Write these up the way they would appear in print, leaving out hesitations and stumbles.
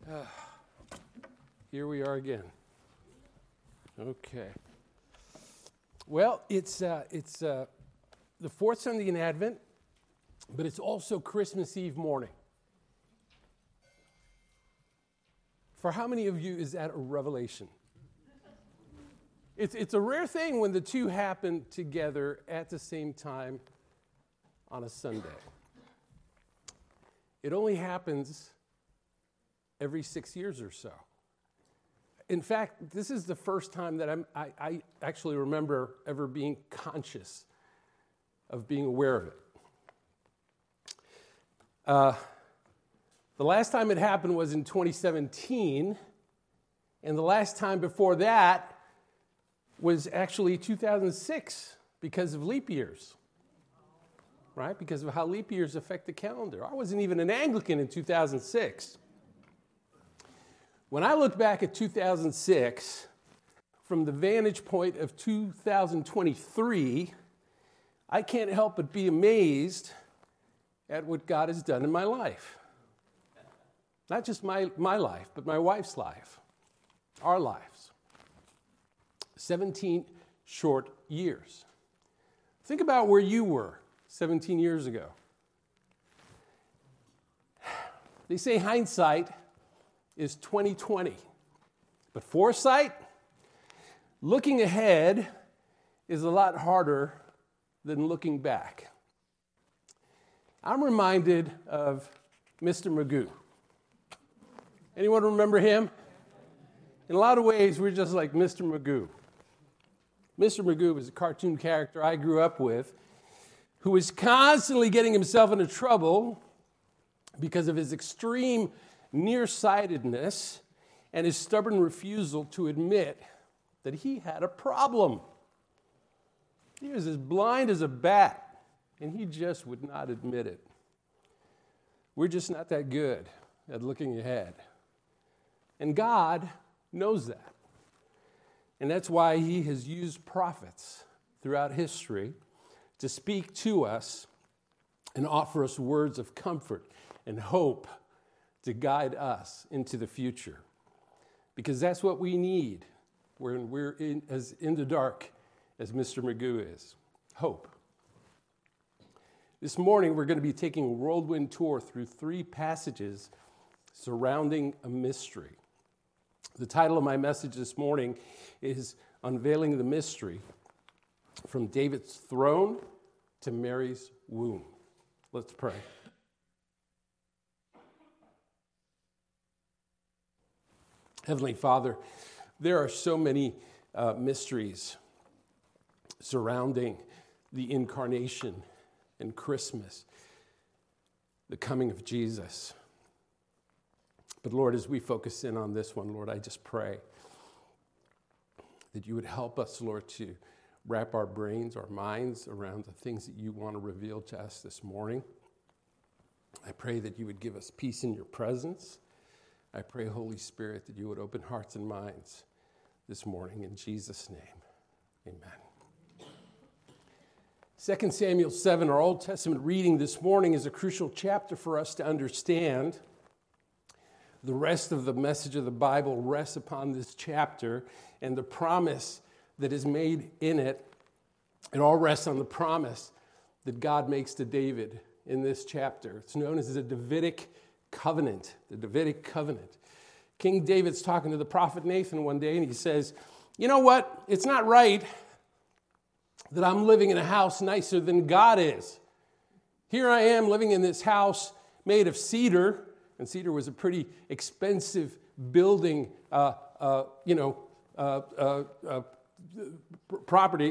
Here we are again. Okay. Well, it's the fourth Sunday in Advent, but it's also Christmas Eve morning. For how many of you is that a revelation? It's a rare thing when the two happen together at the same time on a Sunday. It only happens every 6 years or so. In fact, this is the first time that I actually remember ever being conscious of being aware of it. The last time it happened was in 2017, and the last time before that was actually 2006 because of leap years, right? Because of how leap years affect the calendar. I wasn't even an Anglican in 2006. When I look back at 2006, from the vantage point of 2023, I can't help but be amazed at what God has done in my life. Not just my life, but my wife's life, our lives. 17 short years. Think about where you were 17 years ago. They say hindsight is 20/20. But foresight, looking ahead, is a lot harder than looking back. I'm reminded of Mr. Magoo. Anyone remember him? In a lot of ways, we're just like Mr. Magoo. Mr. Magoo was a cartoon character I grew up with who was constantly getting himself into trouble because of his extreme nearsightedness and his stubborn refusal to admit that he had a problem. He was as blind as a bat, and he just would not admit it. We're just not that good at looking ahead. And God knows that. And that's why he has used prophets throughout history to speak to us and offer us words of comfort and hope to guide us into the future. Because that's what we need when we're in the dark as Mr. Magoo is. Hope. This morning we're going to be taking a whirlwind tour through 3 passages surrounding a mystery. The title of my message this morning is Unveiling the Mystery, from David's throne to Mary's womb. Let's pray. Heavenly Father, there are so many mysteries surrounding the incarnation and Christmas, the coming of Jesus. But Lord, as we focus in on this one, Lord, I just pray that you would help us, Lord, to wrap our brains, our minds around the things that you want to reveal to us this morning. I pray that you would give us peace in your presence. I pray, Holy Spirit, that you would open hearts and minds this morning. In Jesus' name, amen. 2 Samuel 7, our Old Testament reading this morning, is a crucial chapter for us to understand. The rest of the message of the Bible rests upon this chapter and the promise that is made in it. It all rests on the promise that God makes to David in this chapter. It's known as the Davidic covenant, the Davidic covenant. King David's talking to the prophet Nathan one day, and he says, you know what? It's not right that I'm living in a house nicer than God is. Here I am living in this house made of cedar, and cedar was a pretty expensive building, property.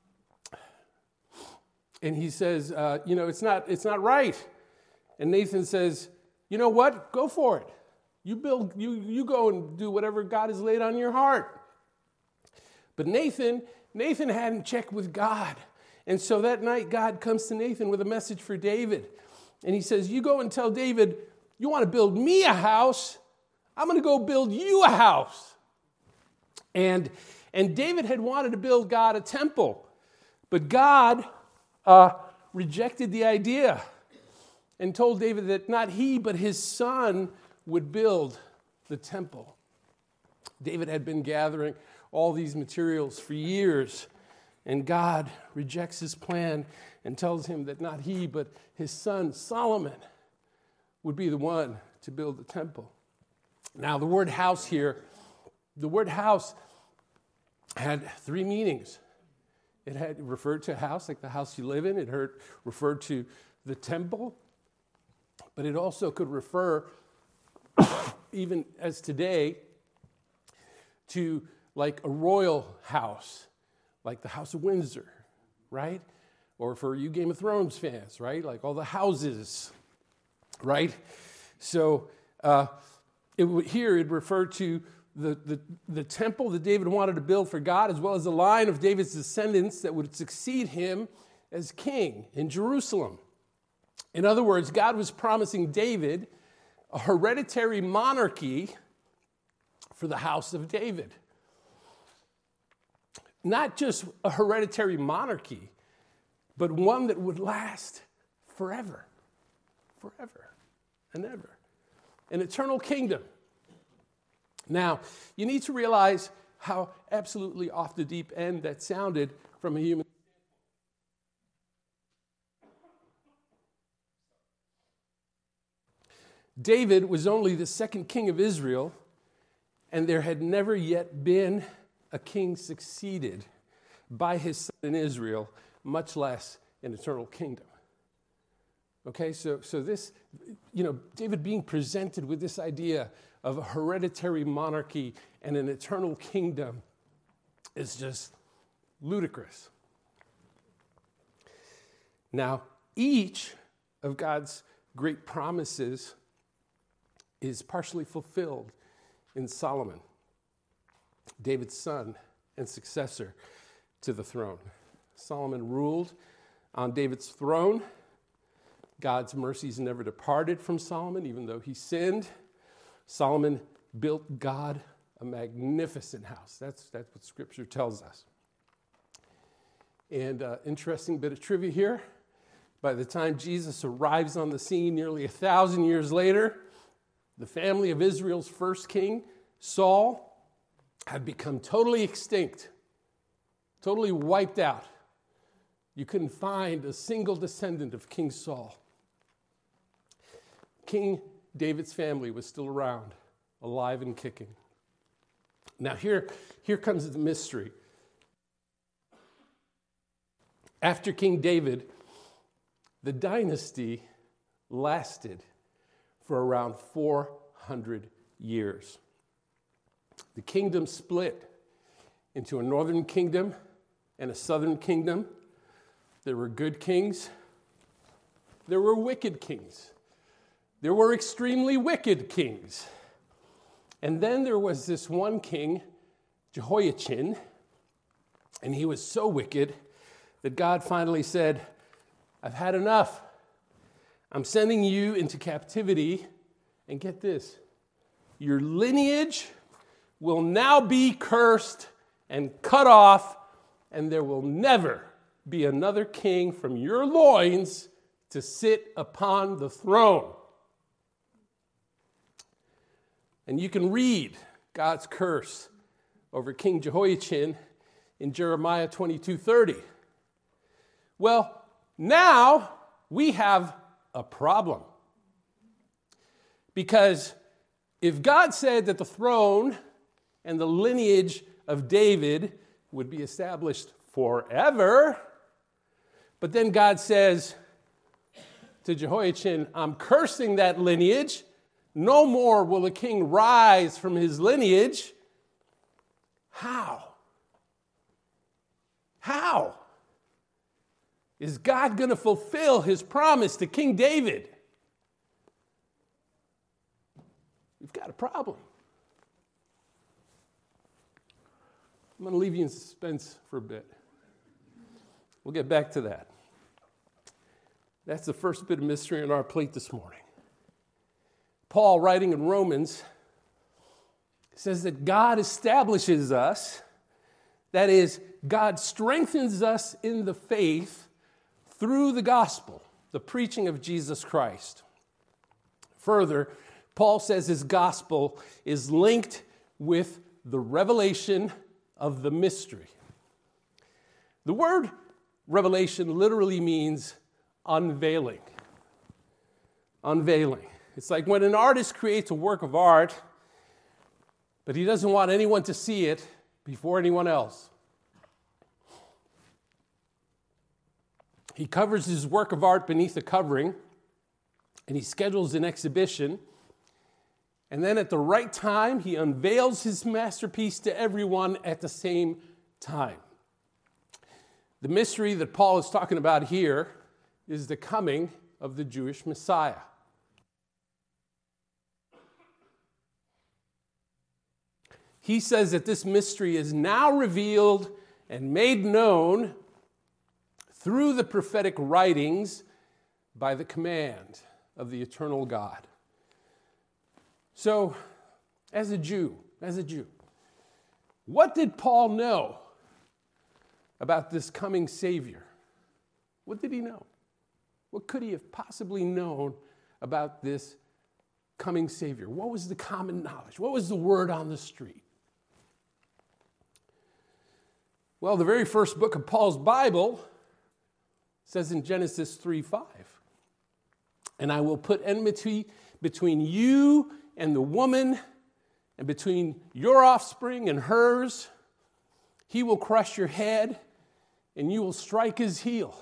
And he says, it's not right. And Nathan says, you know what? Go for it. You go and do whatever God has laid on your heart. But Nathan hadn't checked with God. And so that night, God comes to Nathan with a message for David. And he says, you go and tell David, you want to build me a house? I'm going to go build you a house. And David had wanted to build God a temple. But God rejected the idea and told David that not he, but his son would build the temple. David had been gathering all these materials for years, and God rejects his plan and tells him that not he, but his son Solomon would be the one to build the temple. Now, the word house here, the word house had three meanings. It had referred to a house, like the house you live in. It referred to the temple. But it also could refer, even as today, to like a royal house, like the House of Windsor, right? Or for you Game of Thrones fans, right? Like all the houses, right? So here it referred to the temple that David wanted to build for God, as well as the line of David's descendants that would succeed him as king in Jerusalem. In other words, God was promising David a hereditary monarchy for the house of David. Not just a hereditary monarchy, but one that would last forever and ever. An eternal kingdom. Now, you need to realize how absolutely off the deep end that sounded from a human. David was only the second king of Israel, and there had never yet been a king succeeded by his son in Israel, much less an eternal kingdom. Okay, so this, David being presented with this idea of a hereditary monarchy and an eternal kingdom is just ludicrous. Now, each of God's great promises is partially fulfilled in Solomon, David's son and successor to the throne. Solomon ruled on David's throne. God's mercies never departed from Solomon, even though he sinned. Solomon built God a magnificent house. That's what Scripture tells us. And interesting bit of trivia here. By the time Jesus arrives on the scene nearly 1,000 years later, the family of Israel's first king, Saul, had become totally extinct, totally wiped out. You couldn't find a single descendant of King Saul. King David's family was still around, alive and kicking. Now here comes the mystery. After King David, the dynasty lasted for around 400 years. The kingdom split into a northern kingdom and a southern kingdom. There were good kings. There were wicked kings. There were extremely wicked kings. And then there was this one king, Jehoiachin, and he was so wicked that God finally said, I've had enough. I'm sending you into captivity, and get this, your lineage will now be cursed and cut off, and there will never be another king from your loins to sit upon the throne. And you can read God's curse over King Jehoiachin in Jeremiah 22:30. Well, now we have a problem. Because if God said that the throne and the lineage of David would be established forever, but then God says to Jehoiachin, I'm cursing that lineage. No more will a king rise from his lineage. How? How is God going to fulfill his promise to King David? We've got a problem. I'm going to leave you in suspense for a bit. We'll get back to that. That's the first bit of mystery on our plate this morning. Paul, writing in Romans, says that God establishes us, that is, God strengthens us in the faith through the gospel, the preaching of Jesus Christ. Further, Paul says his gospel is linked with the revelation of the mystery. The word revelation literally means unveiling. Unveiling. It's like when an artist creates a work of art, but he doesn't want anyone to see it before anyone else. He covers his work of art beneath a covering, and he schedules an exhibition. And then at the right time, he unveils his masterpiece to everyone at the same time. The mystery that Paul is talking about here is the coming of the Jewish Messiah. He says that this mystery is now revealed and made known through the prophetic writings by the command of the eternal God. So, as a Jew, what did Paul know about this coming Savior? What did he know? What could he have possibly known about this coming Savior? What was the common knowledge? What was the word on the street? Well, the very first book of Paul's Bible says in Genesis 3:5, "And I will put enmity between you and the woman, and between your offspring and hers. He will crush your head, and you will strike his heel."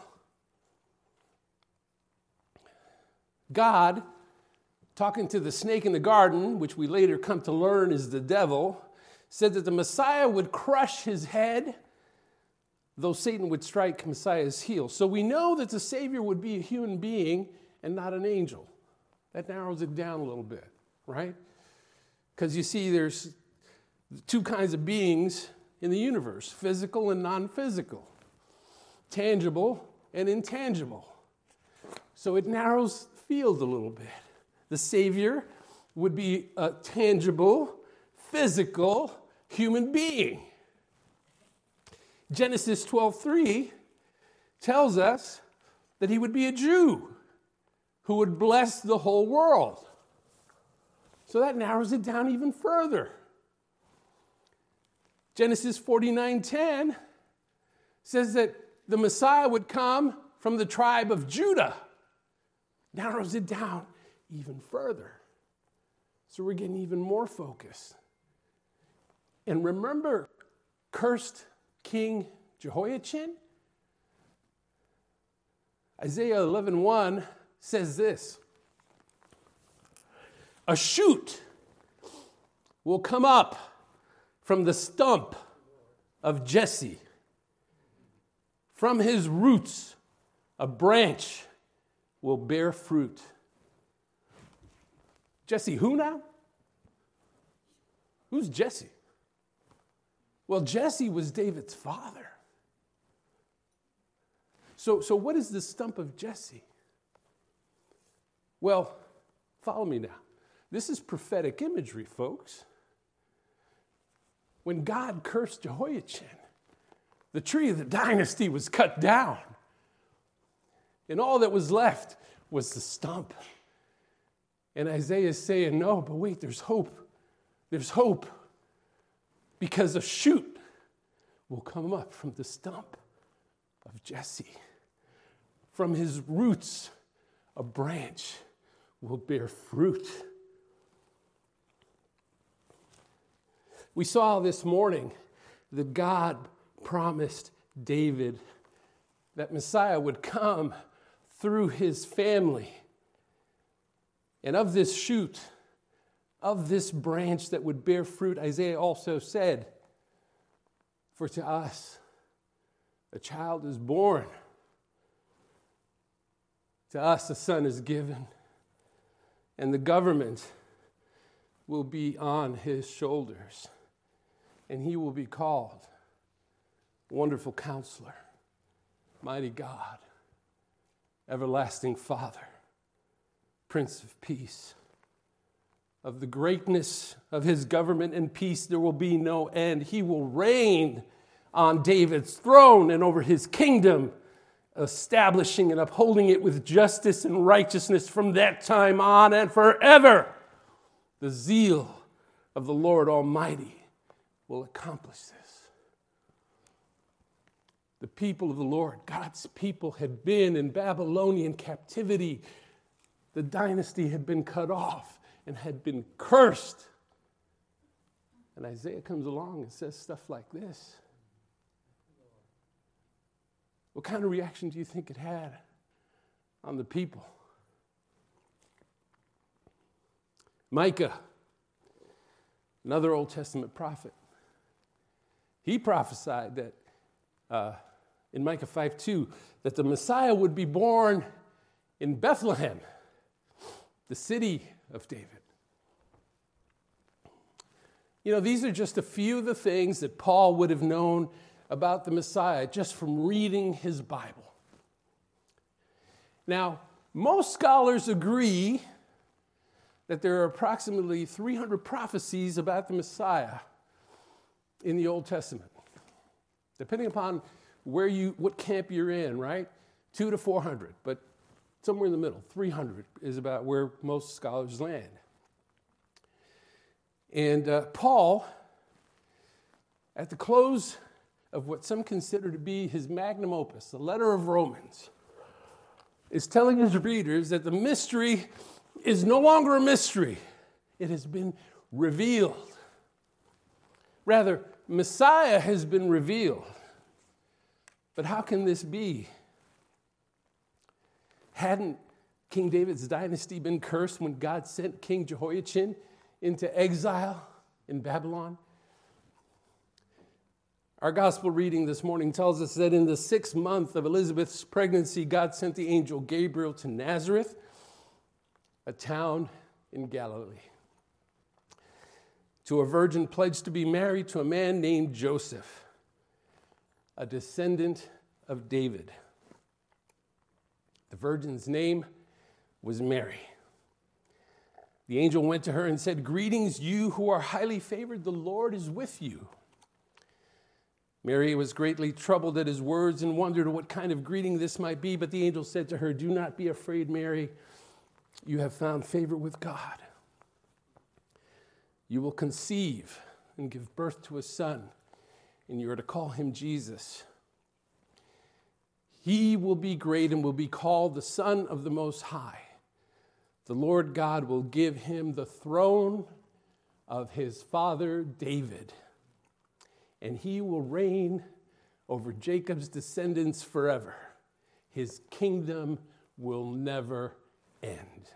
God, talking to the snake in the garden, which we later come to learn is the devil, said that the Messiah would crush his head, though Satan would strike Messiah's heel. So we know that the Savior would be a human being and not an angel. That narrows it down a little bit, right? Because you see, there's two kinds of beings in the universe, physical and non-physical, tangible and intangible. So it narrows the field a little bit. The Savior would be a tangible, physical human being. Genesis 12:3 tells us that he would be a Jew who would bless the whole world. So that narrows it down even further. Genesis 49:10 says that the Messiah would come from the tribe of Judah. Narrows it down even further. So we're getting even more focused. And remember cursed King Jehoiachin? Isaiah 11:1 says this: "A shoot will come up from the stump of Jesse. From his roots, a branch will bear fruit." Jesse who now? Who's Jesse? Well, Jesse was David's father. So what is the stump of Jesse? Well, follow me now. This is prophetic imagery, folks. When God cursed Jehoiachin, the tree of the dynasty was cut down. And all that was left was the stump. And Isaiah is saying, no, but wait, there's hope. There's hope. Because a shoot will come up from the stump of Jesse. From his roots, a branch will bear fruit. We saw this morning that God promised David that Messiah would come through his family. And of this shoot, of this branch that would bear fruit, Isaiah also said, "For to us a child is born, to us a son is given, and the government will be on his shoulders, and he will be called Wonderful Counselor, Mighty God, Everlasting Father, Prince of Peace. Of the greatness of his government and peace there will be no end. He will reign on David's throne and over his kingdom, establishing and upholding it with justice and righteousness from that time on and forever." The zeal of the Lord Almighty will accomplish this. The people of the Lord, God's people, had been in Babylonian captivity. The dynasty had been cut off and had been cursed. And Isaiah comes along and says stuff like this. What kind of reaction do you think it had on the people? Micah, another Old Testament prophet, he prophesied that in Micah 5:2 that the Messiah would be born in Bethlehem, the city of David. You know, these are just a few of the things that Paul would have known about the Messiah just from reading his Bible. Now, most scholars agree that there are approximately 300 prophecies about the Messiah in the Old Testament. Depending upon what camp you're in, right? 200 to 400, but somewhere in the middle, 300 is about where most scholars land. And Paul, at the close of what some consider to be his magnum opus, the letter of Romans, is telling his readers that the mystery is no longer a mystery. It has been revealed. Rather, Messiah has been revealed. But how can this be? Hadn't King David's dynasty been cursed when God sent King Jehoiachin into exile in Babylon? Our gospel reading this morning tells us that in the 6th month of Elizabeth's pregnancy, God sent the angel Gabriel to Nazareth, a town in Galilee, to a virgin pledged to be married to a man named Joseph, a descendant of David. The virgin's name was Mary. The angel went to her and said, "Greetings, you who are highly favored, the Lord is with you." Mary was greatly troubled at his words and wondered what kind of greeting this might be, but the angel said to her, "Do not be afraid, Mary. You have found favor with God. You will conceive and give birth to a son, and you are to call him Jesus. He will be great and will be called the Son of the Most High. The Lord God will give him the throne of his father David, and he will reign over Jacob's descendants forever. His kingdom will never end."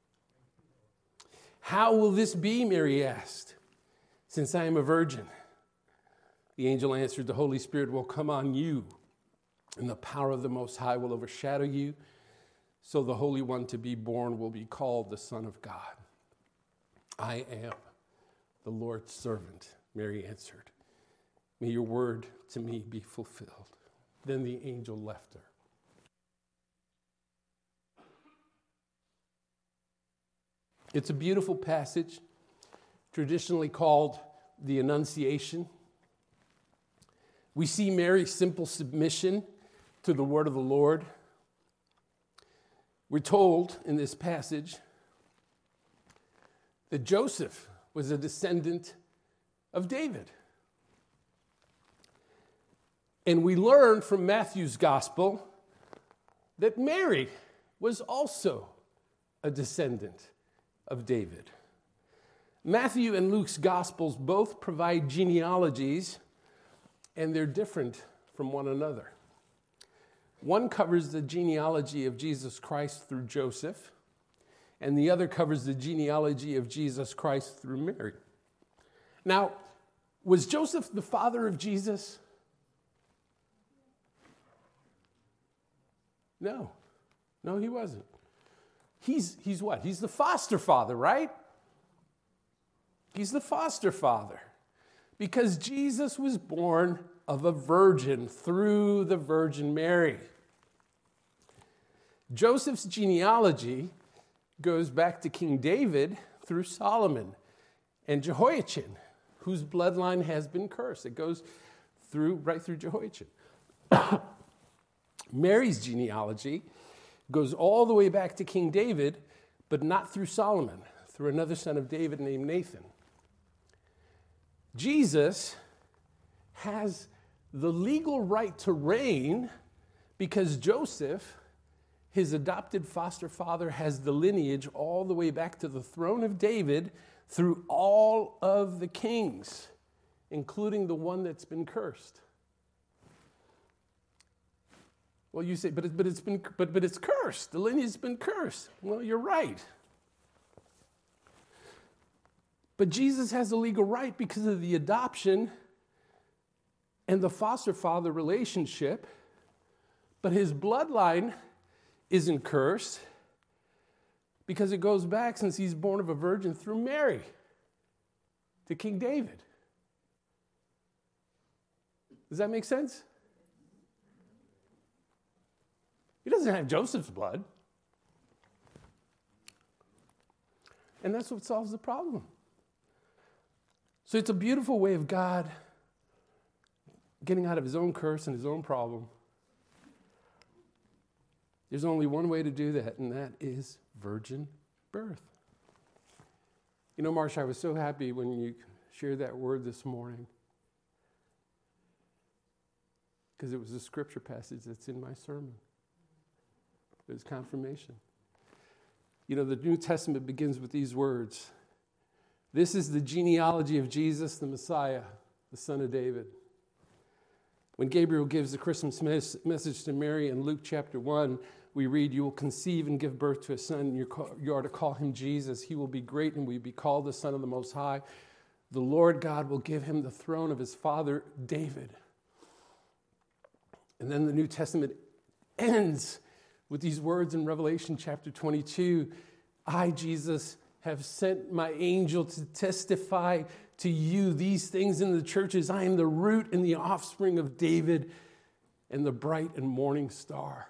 "How will this be?" Mary asked, "since I am a virgin?" The angel answered, "The Holy Spirit will come on you, and the power of the Most High will overshadow you. So the Holy One to be born will be called the Son of God." "I am the Lord's servant," Mary answered. "May your word to me be fulfilled." Then the angel left her. It's a beautiful passage, traditionally called the Annunciation. We see Mary's simple submission to the word of the Lord. We're told in this passage that Joseph was a descendant of David. And we learn from Matthew's gospel that Mary was also a descendant of David. Matthew and Luke's gospels both provide genealogies, and they're different from one another. One covers the genealogy of Jesus Christ through Joseph, and the other covers the genealogy of Jesus Christ through Mary. Now, was Joseph the father of Jesus? No, he wasn't. He's what? He's the foster father, right? He's the foster father because Jesus was born of a virgin through the Virgin Mary. Joseph's genealogy goes back to King David through Solomon and Jehoiachin, whose bloodline has been cursed. It goes right through Jehoiachin. Mary's genealogy goes all the way back to King David, but not through Solomon, through another son of David named Nathan. Jesus has the legal right to reign because Joseph, his adopted foster father, has the lineage all the way back to the throne of David through all of the kings, including the one that's been cursed. Well, you say, but it's cursed. The lineage's been cursed. Well, you're right. But Jesus has a legal right because of the adoption and the foster father relationship. But his bloodline isn't cursed because it goes back since he's born of a virgin through Mary to King David. Does that make sense? He doesn't have Joseph's blood. And that's what solves the problem. So it's a beautiful way of God getting out of his own curse and his own problem. There's only one way to do that, and that is virgin birth. You know, Marcia, I was so happy when you shared that word this morning because it was a scripture passage that's in my sermon. It was confirmation. You know, the New Testament begins with these words. This is the genealogy of Jesus, the Messiah, the son of David. When Gabriel gives the Christmas message to Mary in Luke chapter 1, we read, you will conceive and give birth to a son, and you are to call him Jesus. He will be great and will be called the Son of the Most High. The Lord God will give him the throne of his father David. And then the New Testament ends with these words in Revelation chapter 22. I, Jesus, have sent my angel to testify to you these things in the churches. I am the root and the offspring of David and the bright and morning star.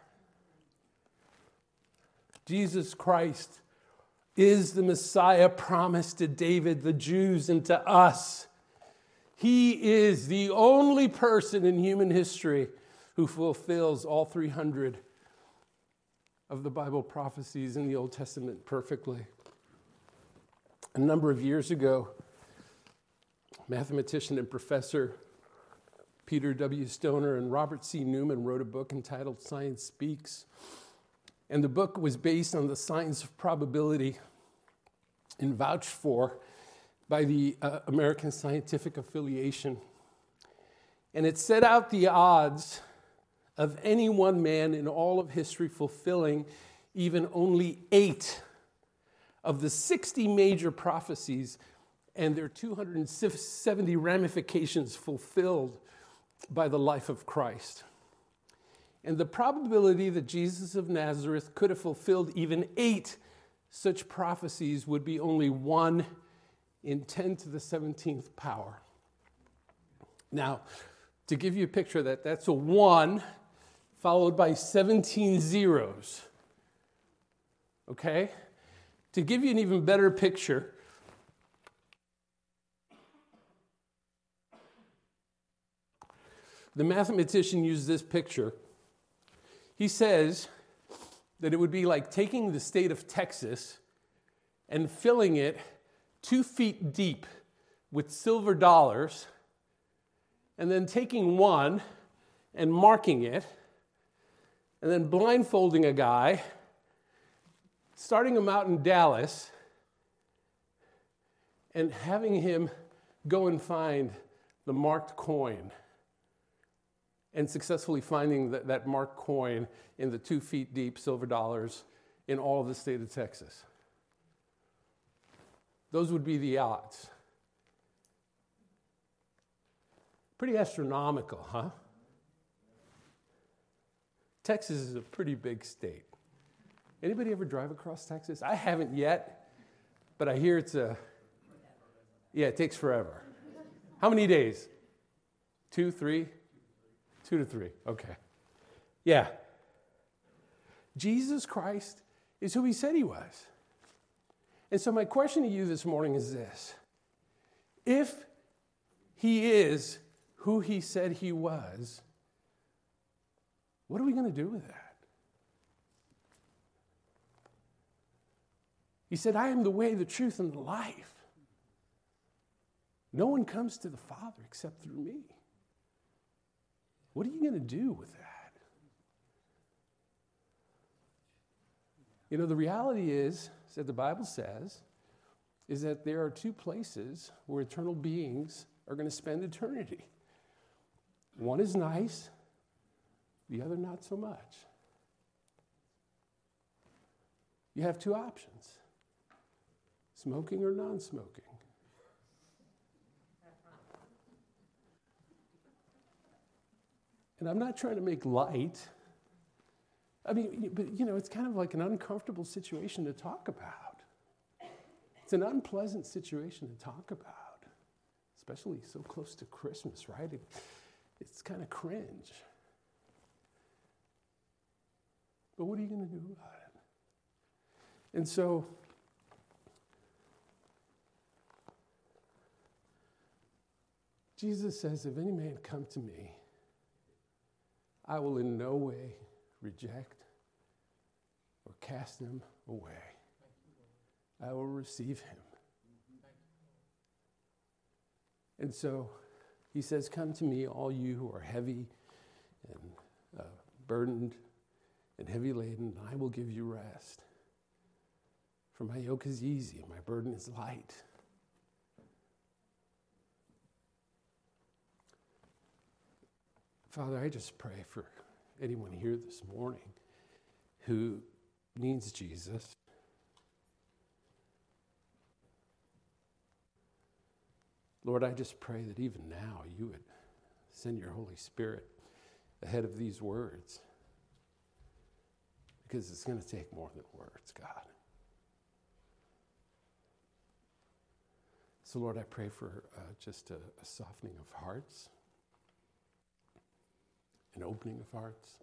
Jesus Christ is the Messiah promised to David, the Jews, and to us. He is the only person in human history who fulfills all 300 of the Bible prophecies in the Old Testament perfectly. A number of years ago, mathematician and professor Peter W. Stoner and Robert C. Newman wrote a book entitled Science Speaks. And the book was based on the science of probability and vouched for by the American Scientific Affiliation. And it set out the odds of any one man in all of history fulfilling even only 8 of the 60 major prophecies and their 270 ramifications fulfilled by the life of Christ. And the probability that Jesus of Nazareth could have fulfilled even 8 such prophecies would be only 1 in 10 to the 17th power. Now, to give you a picture of that, that's a 1 followed by 17 zeros. Okay? To give you an even better picture, the mathematician used this picture. He says that it would be like taking the state of Texas and filling it 2 feet deep with silver dollars, and then taking one and marking it, and then blindfolding a guy, starting him out in Dallas, and having him go and find the marked coin, and successfully finding that marked coin in the 2 feet deep silver dollars in all of the state of Texas. Those would be the odds. Pretty astronomical, huh? Texas is a pretty big state. Anybody ever drive across Texas? I haven't yet, but I hear it takes forever. How many days? 2, 3? 2 to 3, okay. Yeah. Jesus Christ is who he said he was. And so my question to you this morning is this. If he is who he said he was, what are we going to do with that? He said, I am the way, the truth, and the life. No one comes to the Father except through me. What are you going to do with that? You know, the reality is, that the Bible says, is that there are two places where eternal beings are going to spend eternity. One is nice, the other not so much. You have two options, smoking or non-smoking. And I'm not trying to make light. I mean, but you know, it's kind of like an uncomfortable situation to talk about. It's an unpleasant situation to talk about, especially so close to Christmas, right? It's kind of cringe. But what are you going to do about it? And so, Jesus says, if any man come to me, I will in no way reject or cast him away. I will receive him. And so he says, come to me, all you who are heavy and burdened and heavy laden, and I will give you rest. For my yoke is easy and my burden is light. Father, I just pray for anyone here this morning who needs Jesus. Lord, I just pray that even now you would send your Holy Spirit ahead of these words, because it's going to take more than words, God. So, Lord, I pray for just a softening of hearts, an opening of hearts.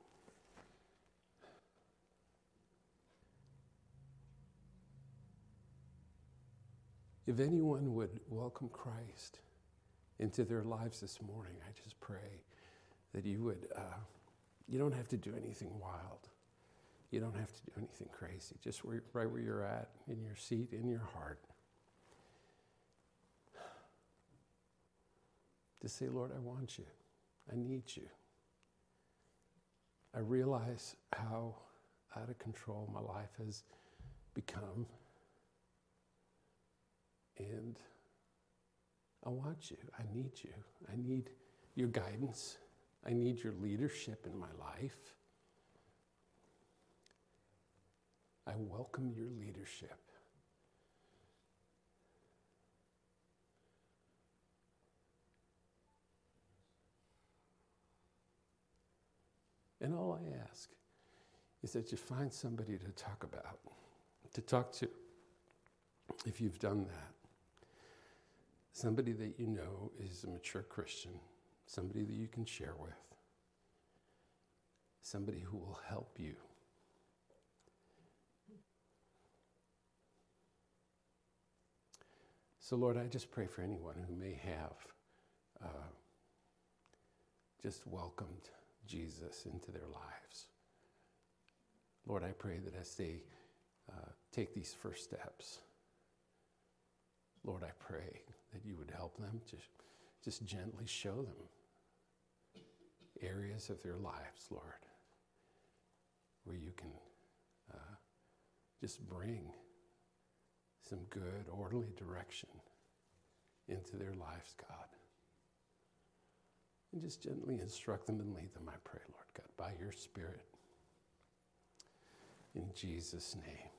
If anyone would welcome Christ into their lives this morning, I just pray that you would, you don't have to do anything wild. You don't have to do anything crazy. Just right where you're at, in your seat, in your heart. Just say, Lord, I want you. I need you. I realize how out of control my life has become. And I want you. I need you. I need your guidance. I need your leadership in my life. I welcome your leadership. And all I ask is that you find somebody to talk to, if you've done that. Somebody that you know is a mature Christian, somebody that you can share with, somebody who will help you. So, Lord, I just pray for anyone who may have just welcomed Jesus into their lives. Lord, I pray that as they take these first steps, Lord, I pray that you would help them to just gently show them areas of their lives, Lord, where you can just bring some good, orderly direction into their lives, God. And just gently instruct them and lead them, I pray, Lord God, by your Spirit. In Jesus' name.